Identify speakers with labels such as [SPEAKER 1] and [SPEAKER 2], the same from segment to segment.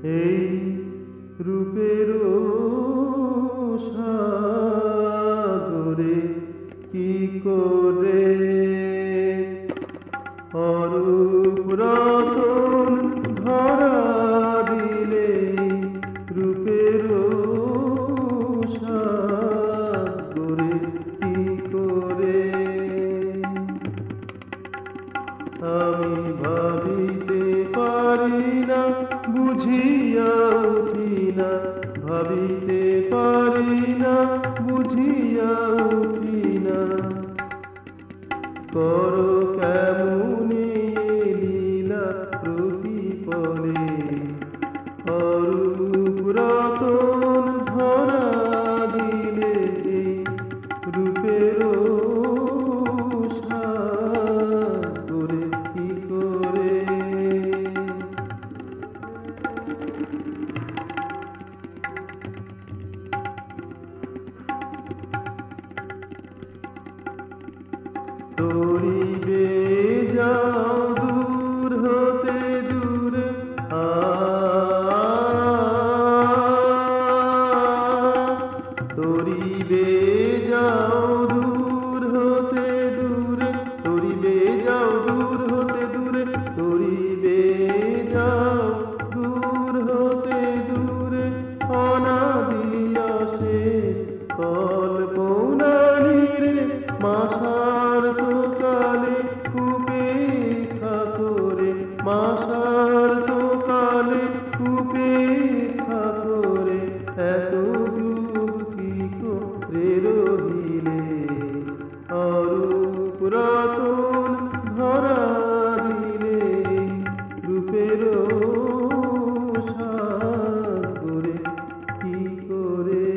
[SPEAKER 1] এই রূপের সাগরে কি করে অরূপ রতন ধরা দিলে রূপের সাগরে কি করে আমি ভাবিতে পারি না বুঝিয়া উঠি না ভাবিতে পারি না বুঝিয়া উঠি না করো কেমনি লীলা প্রতিপলে অরূপ রতন ধরা দিলে রূপের সাগরে কি করে তরিবে যাও দূর হতে দূরে তরিবে যাও দূর হতে দূরে তরিবে যাও দূর হতে দূরে তরিবে যাও দূর হতে দূরে অনাদি অশেষ কল্পনা নিরে মাসার তো কালে উপেক্ষা করে মাসার তো কালে উপেক্ষা করে এত যুগ কি করে রহিলে অরূপ রতন ধরা দিলে রূপের সাগরে কি করে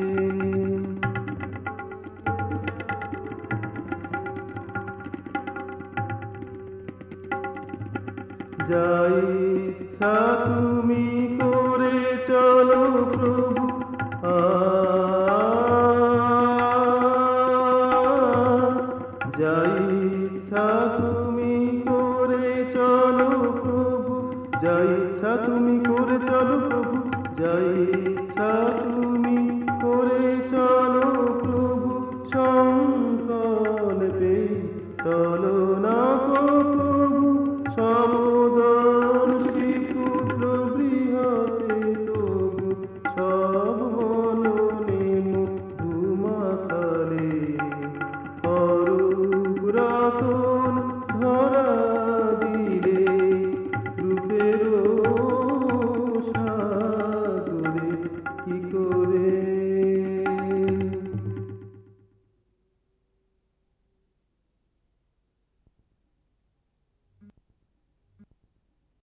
[SPEAKER 1] যা ইচ্ছা তুমি করে চলো প্রভু যা ইচ্ছা তুমি করে চলো প্রভু যা ইচ্ছা তুমি করে চলো প্রভু যা ইচ্ছা তুমি